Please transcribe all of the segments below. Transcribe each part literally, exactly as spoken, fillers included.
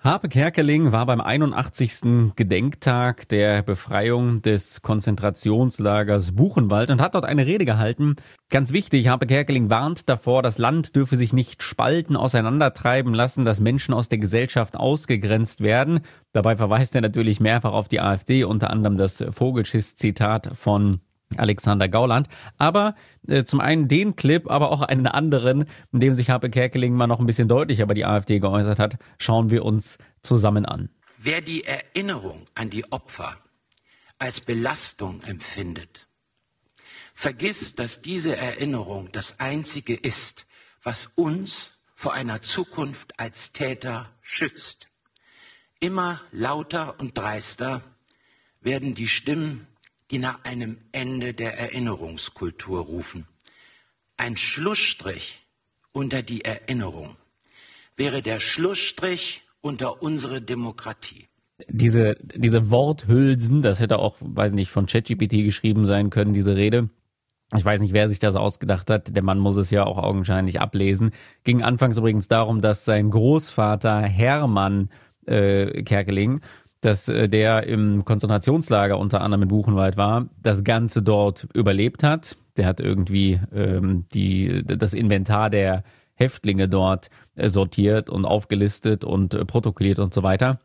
Harpe Kerkeling war beim einundachtzigsten Gedenktag der Befreiung des Konzentrationslagers Buchenwald und hat dort eine Rede gehalten. Ganz wichtig, Harpe Kerkeling warnt davor, das Land dürfe sich nicht spalten, auseinandertreiben lassen, dass Menschen aus der Gesellschaft ausgegrenzt werden. Dabei verweist er natürlich mehrfach auf die AfD, unter anderem das Vogelschiss-Zitat von Alexander Gauland. Aber äh, zum einen den Clip, aber auch einen anderen, in dem sich Harpe Kerkeling mal noch ein bisschen deutlicher über die AfD geäußert hat, schauen wir uns zusammen an. Wer die Erinnerung an die Opfer als Belastung empfindet, vergisst, dass diese Erinnerung das Einzige ist, was uns vor einer Zukunft als Täter schützt. Immer lauter und dreister werden die Stimmen, die nach einem Ende der Erinnerungskultur rufen. Ein Schlussstrich unter die Erinnerung wäre der Schlussstrich unter unsere Demokratie. Diese, diese Worthülsen, das hätte auch, weiß nicht, von ChatGPT geschrieben sein können, diese Rede. Ich weiß nicht, wer sich das ausgedacht hat. Der Mann muss es ja auch augenscheinlich ablesen. Ging anfangs übrigens darum, dass sein Großvater Hermann äh, Kerkeling, dass der im Konzentrationslager unter anderem in Buchenwald war, das Ganze dort überlebt hat. Der hat irgendwie ähm, die, das Inventar der Häftlinge dort äh, sortiert und aufgelistet und äh, protokolliert und so weiter.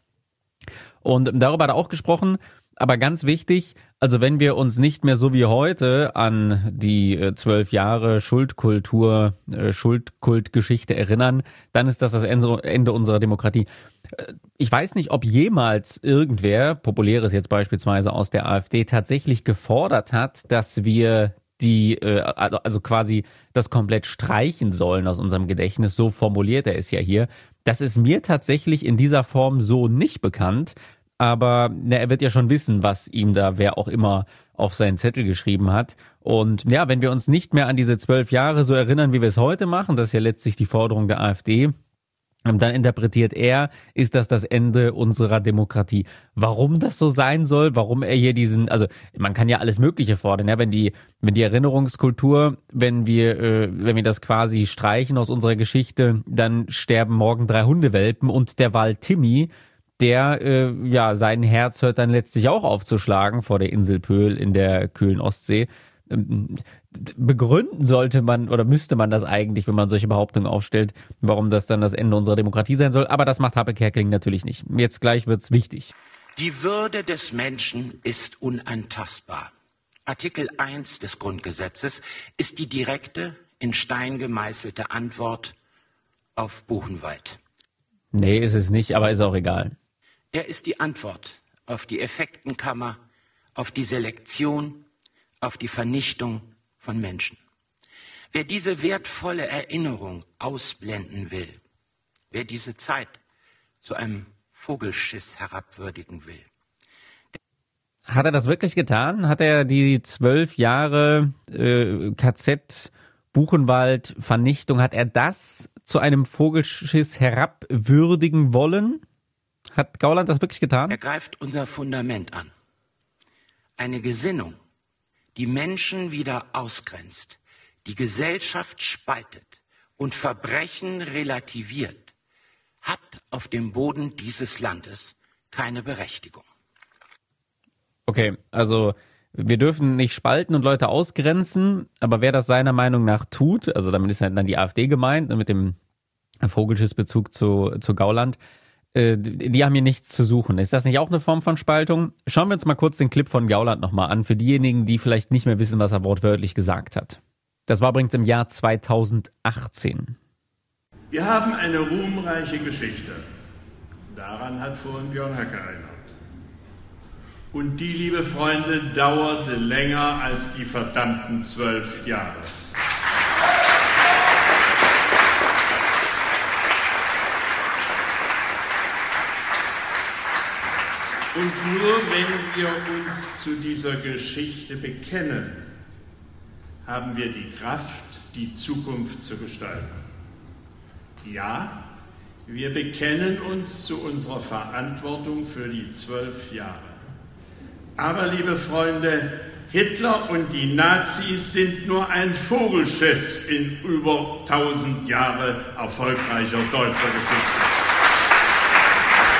Und darüber hat er auch gesprochen. Aber ganz wichtig, also wenn wir uns nicht mehr so wie heute an die äh, zwölf Jahre Schuldkultur, äh, Schuldkultgeschichte erinnern, dann ist das das Ende, Ende unserer Demokratie. Äh, ich weiß nicht, ob jemals irgendwer, Populäres jetzt beispielsweise aus der AfD, tatsächlich gefordert hat, dass wir die, äh, also quasi das komplett streichen sollen aus unserem Gedächtnis. So formuliert er es ja hier. Das ist mir tatsächlich in dieser Form so nicht bekannt. Aber na, er wird ja schon wissen, was ihm da wer auch immer auf seinen Zettel geschrieben hat. Und ja, wenn wir uns nicht mehr an diese zwölf Jahre so erinnern, wie wir es heute machen, das ist ja letztlich die Forderung der AfD, dann interpretiert er, ist das das Ende unserer Demokratie. Warum das so sein soll, warum er hier diesen, also man kann ja alles Mögliche fordern, ja, wenn die, wenn die Erinnerungskultur, wenn wir, äh, wenn wir das quasi streichen aus unserer Geschichte, dann sterben morgen drei Hundewelpen und der Wal Timmy, der, äh, ja, sein Herz hört dann letztlich auch aufzuschlagen vor der Insel Pöhl in der kühlen Ostsee. Ähm, begründen sollte man oder müsste man das eigentlich, wenn man solche Behauptungen aufstellt, warum das dann das Ende unserer Demokratie sein soll. Aber das macht Harpe Kerkeling natürlich nicht. Jetzt gleich wird's wichtig. Die Würde des Menschen ist unantastbar. Artikel eins des Grundgesetzes ist die direkte, in Stein gemeißelte Antwort auf Buchenwald. Nee, ist es nicht, aber ist auch egal. Er ist die Antwort auf die Effektenkammer, auf die Selektion, auf die Vernichtung von Menschen. Wer diese wertvolle Erinnerung ausblenden will, wer diese Zeit zu einem Vogelschiss herabwürdigen will. Hat er das wirklich getan? Hat er die zwölf Jahre äh, K Z Buchenwald Vernichtung, hat er das zu einem Vogelschiss herabwürdigen wollen? Hat Gauland das wirklich getan? Er greift unser Fundament an. Eine Gesinnung, die Menschen wieder ausgrenzt, die Gesellschaft spaltet und Verbrechen relativiert, hat auf dem Boden dieses Landes keine Berechtigung. Okay, also wir dürfen nicht spalten und Leute ausgrenzen, aber wer das seiner Meinung nach tut, also damit ist halt dann die AfD gemeint, mit dem Vogelschiss-Bezug zu, zu Gauland, äh, die haben hier nichts zu suchen. Ist das nicht auch eine Form von Spaltung? Schauen wir uns mal kurz den Clip von Gauland nochmal an, für diejenigen, die vielleicht nicht mehr wissen, was er wortwörtlich gesagt hat. Das war übrigens im Jahr zweitausendachtzehn. Wir haben eine ruhmreiche Geschichte. Daran hat vorhin Björn Höcke erinnert. Und die, liebe Freunde, dauerte länger als die verdammten zwölf Jahre. Und nur wenn wir uns zu dieser Geschichte bekennen, haben wir die Kraft, die Zukunft zu gestalten. Ja, wir bekennen uns zu unserer Verantwortung für die zwölf Jahre. Aber, liebe Freunde, Hitler und die Nazis sind nur ein Vogelschiss in über tausend Jahre erfolgreicher deutscher Geschichte.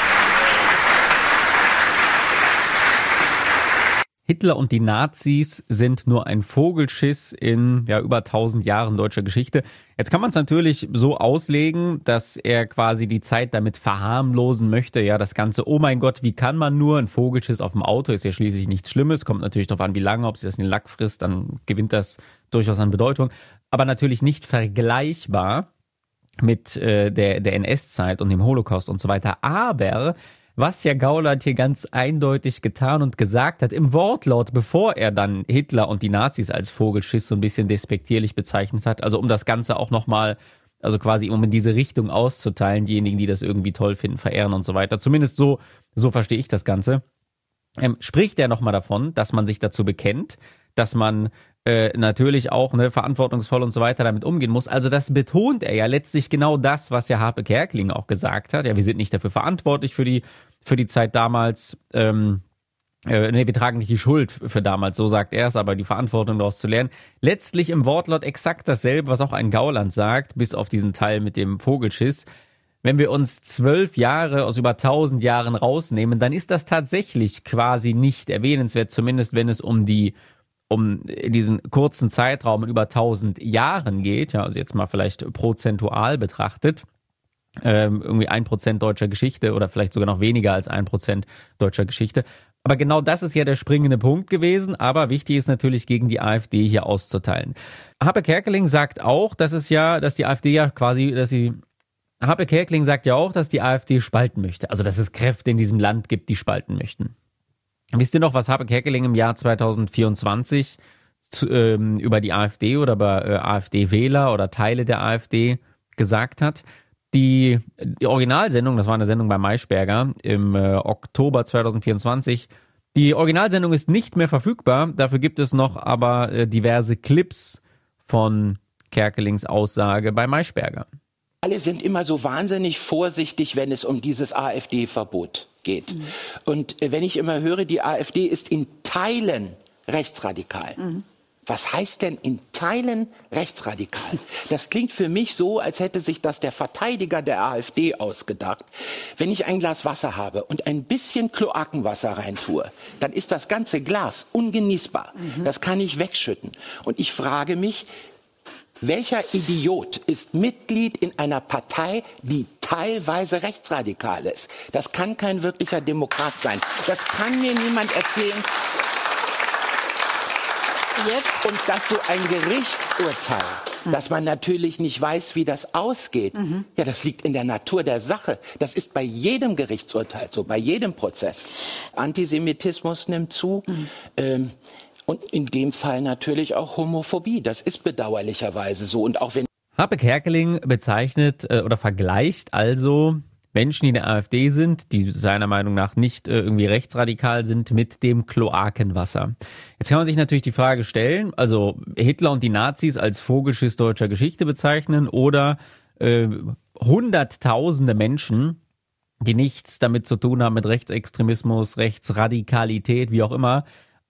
Hitler und die Nazis sind nur ein Vogelschiss in ja über tausend Jahren deutscher Geschichte. Jetzt kann man es natürlich so auslegen, dass er quasi die Zeit damit verharmlosen möchte. Ja, das Ganze, oh mein Gott, wie kann man nur, ein Vogelschiss auf dem Auto ist ja schließlich nichts Schlimmes. Kommt natürlich darauf an, wie lange, ob sie das in den Lack frisst, dann gewinnt das durchaus an Bedeutung. Aber natürlich nicht vergleichbar mit äh, der, der N S-Zeit und dem Holocaust und so weiter. Aber was ja Gauland hier ganz eindeutig getan und gesagt hat, im Wortlaut, bevor er dann Hitler und die Nazis als Vogelschiss so ein bisschen despektierlich bezeichnet hat, also um das Ganze auch nochmal, also quasi um in diese Richtung auszuteilen, diejenigen, die das irgendwie toll finden, verehren und so weiter, zumindest so, so verstehe ich das Ganze, ähm, spricht er nochmal davon, dass man sich dazu bekennt, dass man äh, natürlich auch ne, verantwortungsvoll und so weiter damit umgehen muss. Also das betont er ja letztlich genau das, was ja Harpe Kerkeling auch gesagt hat. Ja, wir sind nicht dafür verantwortlich für die für die Zeit damals, ähm, äh, nee, wir tragen nicht die Schuld für damals, so sagt er es, aber die Verantwortung daraus zu lernen. Letztlich im Wortlaut exakt dasselbe, was auch ein Gauland sagt, bis auf diesen Teil mit dem Vogelschiss. Wenn wir uns zwölf Jahre aus über tausend Jahren rausnehmen, dann ist das tatsächlich quasi nicht erwähnenswert, zumindest wenn es um die um diesen kurzen Zeitraum in über tausend Jahren geht, ja, also jetzt mal vielleicht prozentual betrachtet, ähm, irgendwie ein Prozent deutscher Geschichte oder vielleicht sogar noch weniger als ein Prozent deutscher Geschichte. Aber genau das ist ja der springende Punkt gewesen, aber wichtig ist natürlich, gegen die AfD hier auszuteilen. Harpe Kerkeling sagt auch, dass es ja, dass die AfD ja quasi, dass sie Harpe Kerkeling sagt ja auch, dass die AfD spalten möchte, also dass es Kräfte in diesem Land gibt, die spalten möchten. Wisst ihr noch, was Harpe Kerkeling im Jahr zweitausendvierundzwanzig zu, ähm, über die AfD oder über äh, AfD-Wähler oder Teile der AfD gesagt hat? Die, die Originalsendung, das war eine Sendung bei Maischberger im äh, Oktober zweitausendvierundzwanzig, die Originalsendung ist nicht mehr verfügbar, dafür gibt es noch aber äh, diverse Clips von Kerkelings Aussage bei Maischberger. Alle sind immer so wahnsinnig vorsichtig, wenn es um dieses AfD-Verbot geht. Mhm. Und äh, wenn ich immer höre, die AfD ist in Teilen rechtsradikal. Mhm. Was heißt denn in Teilen rechtsradikal? Das klingt für mich so, als hätte sich das der Verteidiger der AfD ausgedacht. Wenn ich ein Glas Wasser habe und ein bisschen Kloakenwasser reintue, dann ist das ganze Glas ungenießbar. Mhm. Das kann ich wegschütten. Und ich frage mich, welcher Idiot ist Mitglied in einer Partei, die teilweise rechtsradikal ist? Das kann kein wirklicher Demokrat sein. Das kann mir niemand erzählen. Jetzt. Und dass so ein Gerichtsurteil, mhm. dass man natürlich nicht weiß, wie das ausgeht, mhm. ja, das liegt in der Natur der Sache. Das ist bei jedem Gerichtsurteil so, bei jedem Prozess. Antisemitismus nimmt zu. Mhm. Ähm, Und in dem Fall natürlich auch Homophobie. Das ist bedauerlicherweise so. Und auch wenn Harpe Kerkeling bezeichnet äh, oder vergleicht also Menschen, die in der AfD sind, die seiner Meinung nach nicht äh, irgendwie rechtsradikal sind, mit dem Kloakenwasser. Jetzt kann man sich natürlich die Frage stellen, also Hitler und die Nazis als Vogelschiss deutscher Geschichte bezeichnen oder äh, hunderttausende Menschen, die nichts damit zu tun haben mit Rechtsextremismus, Rechtsradikalität, wie auch immer,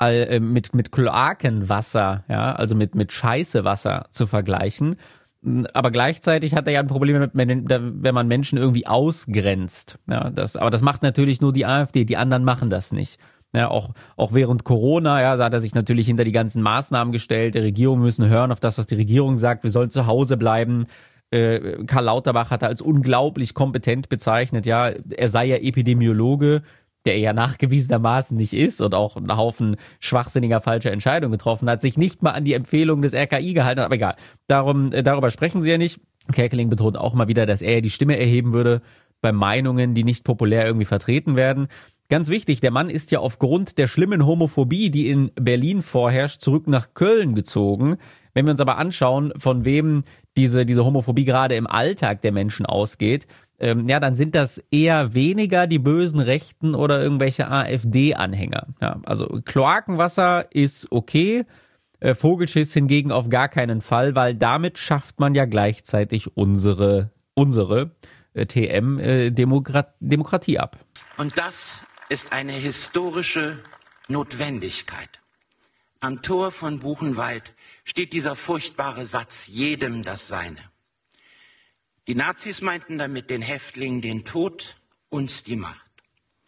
mit mit Kloakenwasser, ja, also mit mit Scheißewasser zu vergleichen. Aber gleichzeitig hat er ja ein Problem mit, wenn man Menschen irgendwie ausgrenzt. Ja, das, aber das macht natürlich nur die AfD, die anderen machen das nicht. Ja, auch auch während Corona, ja, da hat er sich natürlich hinter die ganzen Maßnahmen gestellt. Die Regierung müssen hören auf das, was die Regierung sagt. Wir sollen zu Hause bleiben. Äh, Karl Lauterbach hat er als unglaublich kompetent bezeichnet. Ja, er sei ja Epidemiologe, der er ja nachgewiesenermaßen nicht ist und auch einen Haufen schwachsinniger falscher Entscheidungen getroffen hat, sich nicht mal an die Empfehlungen des R K I gehalten hat, aber egal. Darum, äh, darüber sprechen sie ja nicht. Kerkeling betont auch mal wieder, dass er die Stimme erheben würde bei Meinungen, die nicht populär irgendwie vertreten werden. Ganz wichtig, der Mann ist ja aufgrund der schlimmen Homophobie, die in Berlin vorherrscht, zurück nach Köln gezogen. Wenn wir uns aber anschauen, von wem diese, diese Homophobie gerade im Alltag der Menschen ausgeht, Ähm, ja, dann sind das eher weniger die bösen Rechten oder irgendwelche AfD-Anhänger. Ja, also Kloakenwasser ist okay, äh, Vogelschiss hingegen auf gar keinen Fall, weil damit schafft man ja gleichzeitig unsere, unsere äh, T M-Demokratie äh, ab. Und das ist eine historische Notwendigkeit. Am Tor von Buchenwald steht dieser furchtbare Satz, jedem das Seine. Die Nazis meinten damit den Häftlingen den Tod, uns die Macht.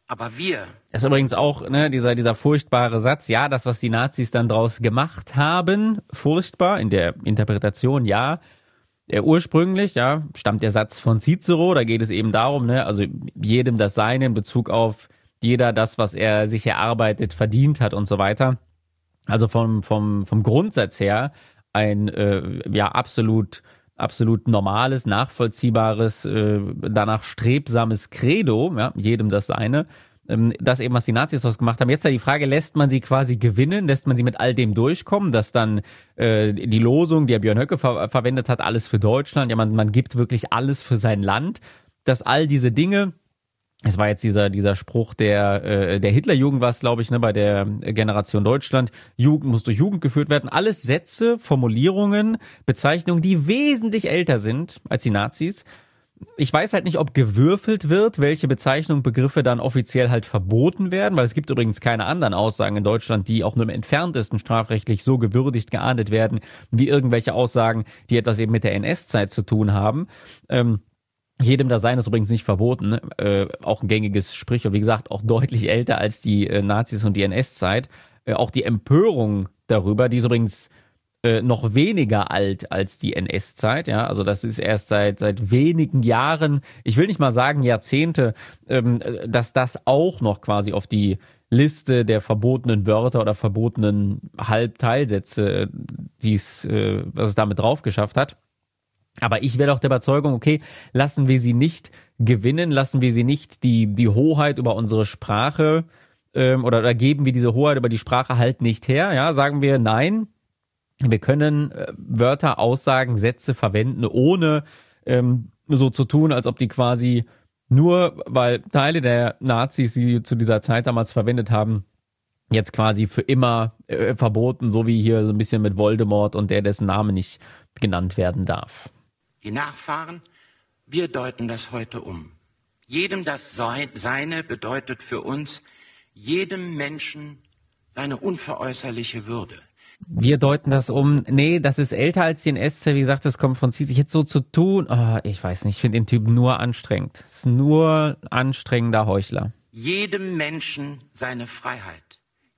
Aber wir. Das ist übrigens auch ne, dieser, dieser furchtbare Satz, ja, das, was die Nazis dann draus gemacht haben, furchtbar, in der Interpretation, ja. Der ursprünglich, ja, stammt der Satz von Cicero, da geht es eben darum, ne, also jedem das Seine in Bezug auf jeder das, was er sich erarbeitet, verdient hat und so weiter. Also vom, vom, vom Grundsatz her ein, äh, ja, absolut, absolut normales, nachvollziehbares, äh, danach strebsames Credo, ja, jedem das Seine. Ähm, das eben, was die Nazis daraus gemacht haben. Jetzt ja die Frage, lässt man sie quasi gewinnen? Lässt man sie mit all dem durchkommen? Dass dann äh, die Losung, die ja Björn Höcke ver- verwendet hat, alles für Deutschland, ja, man, man gibt wirklich alles für sein Land. Dass all diese Dinge, es war jetzt dieser dieser Spruch der äh, der Hitlerjugend war es, glaube ich, ne, bei der Generation Deutschland, Jugend muss durch Jugend geführt werden. Alles Sätze, Formulierungen, Bezeichnungen, die wesentlich älter sind als die Nazis. Ich weiß halt nicht, ob gewürfelt wird, welche Bezeichnungen, Begriffe dann offiziell halt verboten werden, weil es gibt übrigens keine anderen Aussagen in Deutschland, die auch nur im entferntesten strafrechtlich so gewürdigt, geahndet werden, wie irgendwelche Aussagen, die etwas eben mit der N S-Zeit zu tun haben. Ähm, Jedem das Sein ist übrigens nicht verboten, ne? äh, auch ein gängiges Sprichwort, wie gesagt, auch deutlich älter als die äh, Nazis und die N S-Zeit. Äh, auch die Empörung darüber, die ist übrigens äh, noch weniger alt als die N S-Zeit, ja, also das ist erst seit seit wenigen Jahren, ich will nicht mal sagen Jahrzehnte, ähm, dass das auch noch quasi auf die Liste der verbotenen Wörter oder verbotenen Halbteilsätze, die es, äh, was es damit drauf geschafft hat. Aber ich wäre doch der Überzeugung, okay, lassen wir sie nicht gewinnen, lassen wir sie nicht die die Hoheit über unsere Sprache ähm, oder, oder geben wir diese Hoheit über die Sprache halt nicht her, ja, sagen wir nein, wir können äh, Wörter, Aussagen, Sätze verwenden, ohne ähm, so zu tun, als ob die quasi nur, weil Teile der Nazis sie zu dieser Zeit damals verwendet haben, jetzt quasi für immer äh, verboten, so wie hier so ein bisschen mit Voldemort und der, dessen Name nicht genannt werden darf. Die Nachfahren, wir deuten das heute um. Jedem das Seine bedeutet für uns, jedem Menschen seine unveräußerliche Würde. Wir deuten das um, nee, das ist älter als die N S-Zeit, wie gesagt, das kommt von Cicero. Jetzt so zu tun, oh, ich weiß nicht, ich finde den Typ nur anstrengend. Das ist nur anstrengender Heuchler. Jedem Menschen seine Freiheit.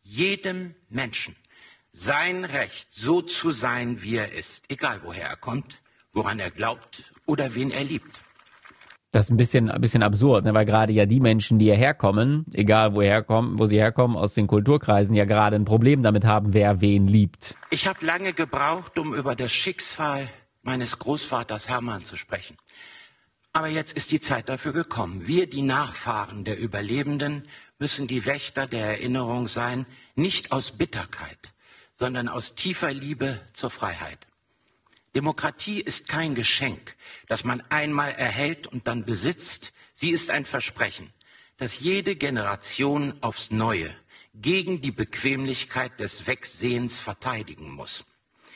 Jedem Menschen sein Recht, so zu sein, wie er ist, egal woher er kommt, woran er glaubt oder wen er liebt. Das ist ein bisschen, ein bisschen absurd, ne? Weil gerade ja die Menschen, die hierher kommen, egal woher kommen, wo sie herkommen, aus den Kulturkreisen, ja gerade ein Problem damit haben, wer wen liebt. Ich habe lange gebraucht, um über das Schicksal meines Großvaters Hermann zu sprechen. Aber jetzt ist die Zeit dafür gekommen. Wir, die Nachfahren der Überlebenden, müssen die Wächter der Erinnerung sein, nicht aus Bitterkeit, sondern aus tiefer Liebe zur Freiheit. Demokratie ist kein Geschenk, das man einmal erhält und dann besitzt. Sie ist ein Versprechen, das jede Generation aufs Neue gegen die Bequemlichkeit des Wegsehens verteidigen muss.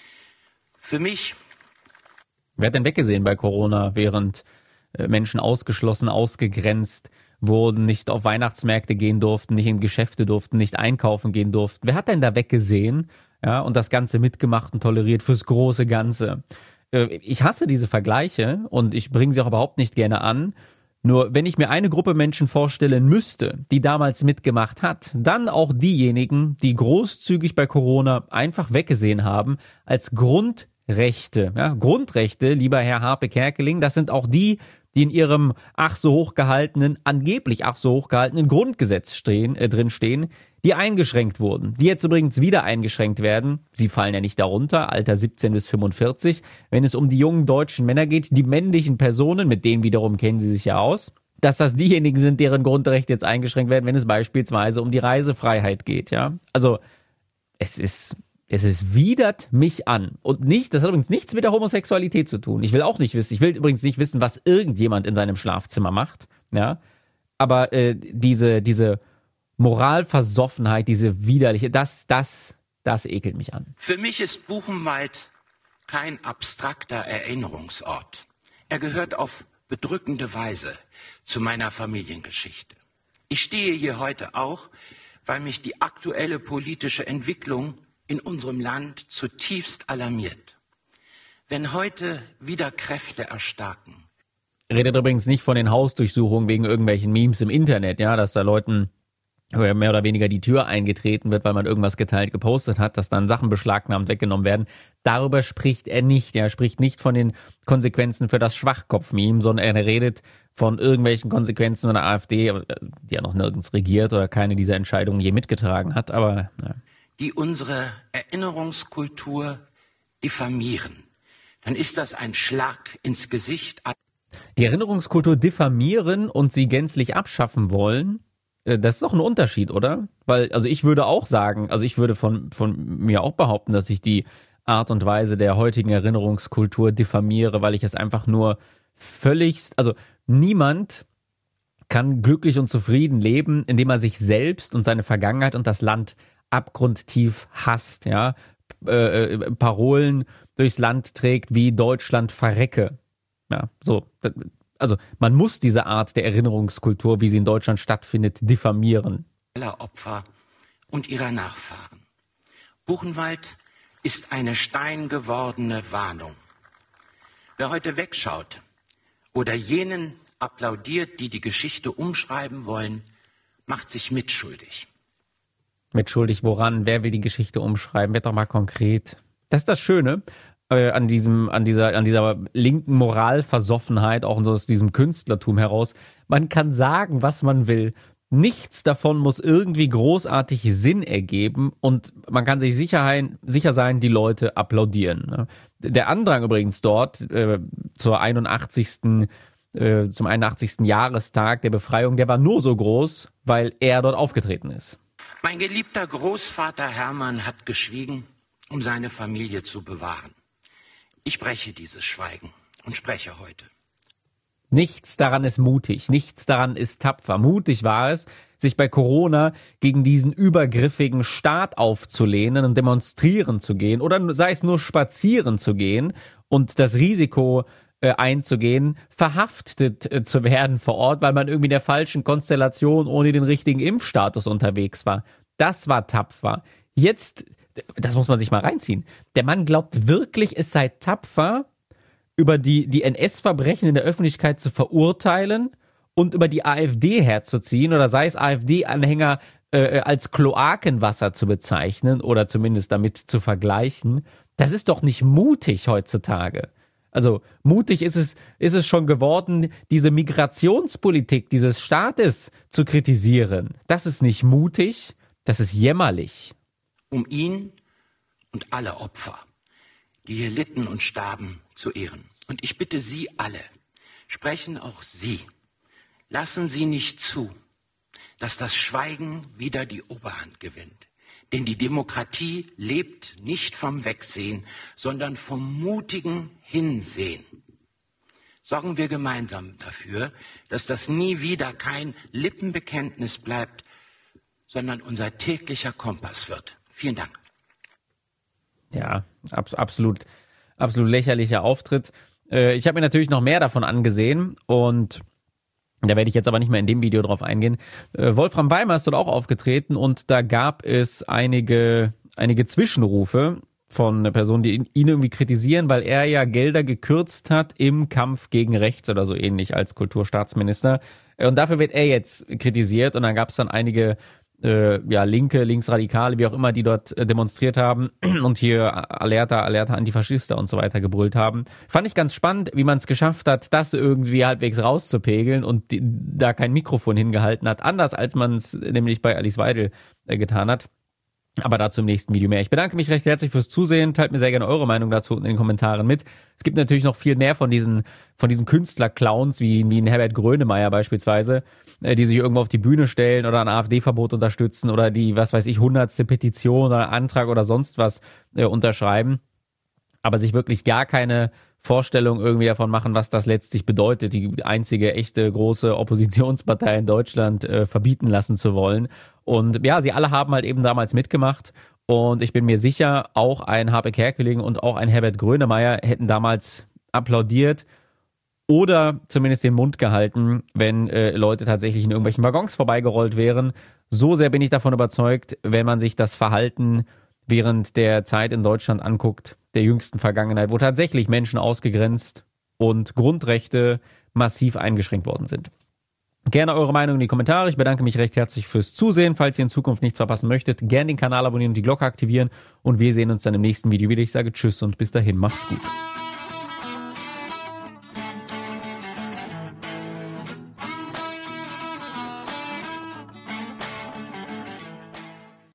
Für mich... Wer hat denn weggesehen bei Corona, während Menschen ausgeschlossen, ausgegrenzt wurden, nicht auf Weihnachtsmärkte gehen durften, nicht in Geschäfte durften, nicht einkaufen gehen durften? Wer hat denn da weggesehen? Ja, und das Ganze mitgemacht und toleriert fürs große Ganze. Ich hasse diese Vergleiche und ich bringe sie auch überhaupt nicht gerne an. Nur wenn ich mir eine Gruppe Menschen vorstellen müsste, die damals mitgemacht hat, dann auch diejenigen, die großzügig bei Corona einfach weggesehen haben als Grundrechte. Ja, Grundrechte, lieber Herr Harpe-Kerkeling, das sind auch die, die in ihrem ach so hochgehaltenen, angeblich ach so hochgehaltenen Grundgesetz stehen, äh, drin stehen, die eingeschränkt wurden, die jetzt übrigens wieder eingeschränkt werden. Sie fallen ja nicht darunter, Alter siebzehn bis fünfundvierzig. Wenn es um die jungen deutschen Männer geht, die männlichen Personen, mit denen wiederum kennen sie sich ja aus, dass das diejenigen sind, deren Grundrechte jetzt eingeschränkt werden, wenn es beispielsweise um die Reisefreiheit geht, ja. Also, es ist, es ist widert mich an. Und nicht, das hat übrigens nichts mit der Homosexualität zu tun. Ich will auch nicht wissen, ich will übrigens nicht wissen, was irgendjemand in seinem Schlafzimmer macht, ja. Aber, äh, diese, diese, Moralversoffenheit, diese widerliche, das, das, das ekelt mich an. Für mich ist Buchenwald kein abstrakter Erinnerungsort. Er gehört auf bedrückende Weise zu meiner Familiengeschichte. Ich stehe hier heute auch, weil mich die aktuelle politische Entwicklung in unserem Land zutiefst alarmiert. Wenn heute wieder Kräfte erstarken. redet übrigens nicht von den Hausdurchsuchungen wegen irgendwelchen Memes im Internet, ja, dass da Leuten mehr oder weniger die Tür eingetreten wird, weil man irgendwas geteilt gepostet hat, dass dann Sachen beschlagnahmt weggenommen werden. Darüber spricht er nicht. Er spricht nicht von den Konsequenzen für das Schwachkopf-Meme, sondern er redet von irgendwelchen Konsequenzen von der AfD, die ja noch nirgends regiert oder keine dieser Entscheidungen je mitgetragen hat, aber ja. Die unsere Erinnerungskultur diffamieren, dann ist das ein Schlag ins Gesicht. Die Erinnerungskultur diffamieren und sie gänzlich abschaffen wollen, das ist doch ein Unterschied, oder? Weil, also ich würde auch sagen, also ich würde von, von mir auch behaupten, dass ich die Art und Weise der heutigen Erinnerungskultur diffamiere, weil ich es einfach nur völlig, also niemand kann glücklich und zufrieden leben, indem er sich selbst und seine Vergangenheit und das Land abgrundtief hasst, ja, äh, Parolen durchs Land trägt wie Deutschland verrecke, ja, so. Also man muss diese Art der Erinnerungskultur, wie sie in Deutschland stattfindet, diffamieren. Aller Opfer und ihrer Nachfahren. Buchenwald ist eine steingewordene Warnung. Wer heute wegschaut oder jenen applaudiert, die die Geschichte umschreiben wollen, macht sich mitschuldig. Mitschuldig woran? Wer will die Geschichte umschreiben? Wird doch mal konkret. Das ist das Schöne äh, an diesem, an dieser, an dieser linken Moralversoffenheit, auch aus diesem Künstlertum heraus. Man kann sagen, was man will. Nichts davon muss irgendwie großartig Sinn ergeben und man kann sich sicher, sicher sein, die Leute applaudieren. Ne? Der Andrang übrigens dort äh, zur einundachtzigsten Äh, zum einundachtzigsten Jahrestag der Befreiung, der war nur so groß, weil er dort aufgetreten ist. Mein geliebter Großvater Hermann hat geschwiegen, um seine Familie zu bewahren. Ich breche dieses Schweigen und spreche heute. Nichts daran ist mutig, nichts daran ist tapfer. Mutig war es, sich bei Corona gegen diesen übergriffigen Staat aufzulehnen und demonstrieren zu gehen oder sei es nur spazieren zu gehen und das Risiko äh, einzugehen, verhaftet äh, zu werden vor Ort, weil man irgendwie in der falschen Konstellation ohne den richtigen Impfstatus unterwegs war. Das war tapfer. Jetzt, das muss man sich mal reinziehen, der Mann glaubt wirklich, es sei tapfer, über die, die N S-Verbrechen in der Öffentlichkeit zu verurteilen und über die AfD herzuziehen oder sei es AfD-Anhänger äh, als Kloakenwasser zu bezeichnen oder zumindest damit zu vergleichen. Das ist doch nicht mutig heutzutage. Also mutig ist es, ist es schon geworden, diese Migrationspolitik dieses Staates zu kritisieren. Das ist nicht mutig, das ist jämmerlich. Um ihn und alle Opfer, die hier litten und starben, zu ehren. Und ich bitte Sie alle, sprechen auch Sie, lassen Sie nicht zu, dass das Schweigen wieder die Oberhand gewinnt. Denn die Demokratie lebt nicht vom Wegsehen, sondern vom mutigen Hinsehen. Sorgen wir gemeinsam dafür, dass das nie wieder kein Lippenbekenntnis bleibt, sondern unser täglicher Kompass wird. Vielen Dank. Ja, ab, absolut, absolut lächerlicher Auftritt. Äh, ich habe mir natürlich noch mehr davon angesehen und da werde ich jetzt aber nicht mehr in dem Video drauf eingehen. Äh, Wolfram Weimar ist dort auch aufgetreten und da gab es einige, einige Zwischenrufe von Personen, die ihn, ihn irgendwie kritisieren, weil er ja Gelder gekürzt hat im Kampf gegen rechts oder so ähnlich als Kulturstaatsminister. Und dafür wird er jetzt kritisiert und dann gab es dann einige Äh, ja, Linke, Linksradikale, wie auch immer, die dort äh, demonstriert haben und hier Alerta, Alerta Antifaschista und so weiter gebrüllt haben. Fand ich ganz spannend, wie man es geschafft hat, das irgendwie halbwegs rauszupegeln und die, da kein Mikrofon hingehalten hat, anders als man es nämlich bei Alice Weidel äh, getan hat. Aber dazu im nächsten Video mehr. Ich bedanke mich recht herzlich fürs Zusehen. Teilt mir sehr gerne eure Meinung dazu in den Kommentaren mit. Es gibt natürlich noch viel mehr von diesen von diesen Künstler-Clowns, wie, wie ein Herbert Grönemeyer beispielsweise, die sich irgendwo auf die Bühne stellen oder ein AfD-Verbot unterstützen oder die, was weiß ich, hundertste Petition oder Antrag oder sonst was äh, unterschreiben. Aber sich wirklich gar keine Vorstellung irgendwie davon machen, was das letztlich bedeutet, die einzige echte große Oppositionspartei in Deutschland äh, verbieten lassen zu wollen. Und ja, sie alle haben halt eben damals mitgemacht und ich bin mir sicher, auch ein Harpe Kerkeling und auch ein Herbert Grönemeyer hätten damals applaudiert oder zumindest den Mund gehalten, wenn äh, Leute tatsächlich in irgendwelchen Waggons vorbeigerollt wären. So sehr bin ich davon überzeugt, wenn man sich das Verhalten während der Zeit in Deutschland anguckt, der jüngsten Vergangenheit, wo tatsächlich Menschen ausgegrenzt und Grundrechte massiv eingeschränkt worden sind. Gerne eure Meinung in die Kommentare. Ich bedanke mich recht herzlich fürs Zusehen. Falls ihr in Zukunft nichts verpassen möchtet, gerne den Kanal abonnieren und die Glocke aktivieren. Und wir sehen uns dann im nächsten Video wieder. Ich sage Tschüss und bis dahin, macht's gut.